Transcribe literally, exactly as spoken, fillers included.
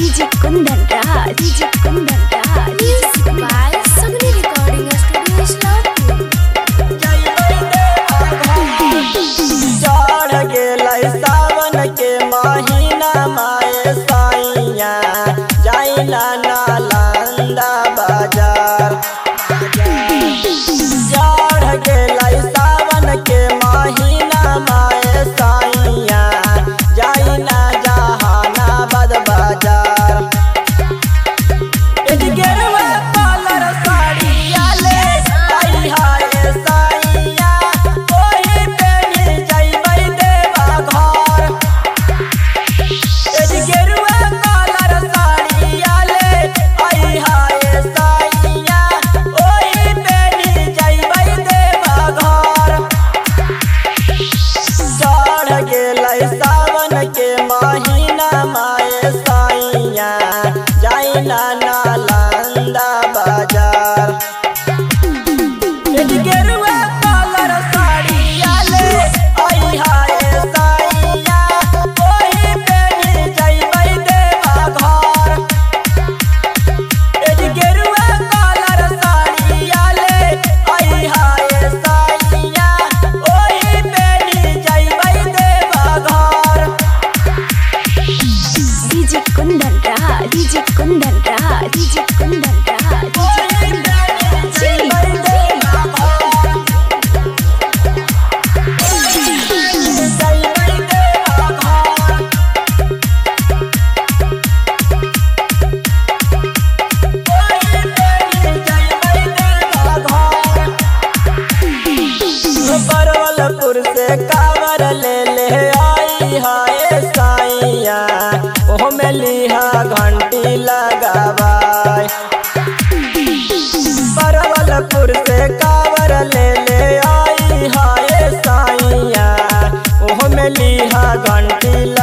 DJ Kundan Raj DJ Kundan Raj music by Sagni recording studio Islampur. चढ़ गेलै सावन के महीना माए साइया जाइला नालंदा बाजार। चढ़ गेलै सावन के महीना माए साइया जाइला जहानाबाद बाजार। गेरुआ कलर साड़िया ले आई हाय साइया ओही पेनी जइबै देवा घर। गेरुआ कलर साड़िया ले आई हाय साइया ओही पेनी जइबै देवा घर। चढ़ गेलै सावन के महीना माए साइया जाइला नालंदा बाजार। गेरुआ कलर साड़िया ले आई हाय साइया ओही पेनी जइबै देवा घर। गेरुआ कलर साड़िया ले आई हाय साइया ओही पेनी जइबै देवा घर। DJ Kundan Raj DJ Kundan Raj DJ Kundan Raj Parwalpur से कावर ले ले आई हाय साइया ओह में लिहा घंटी लगावाई। परवलपुर से कावर ले ले आई हाय साइया ओह में लिहा घंटी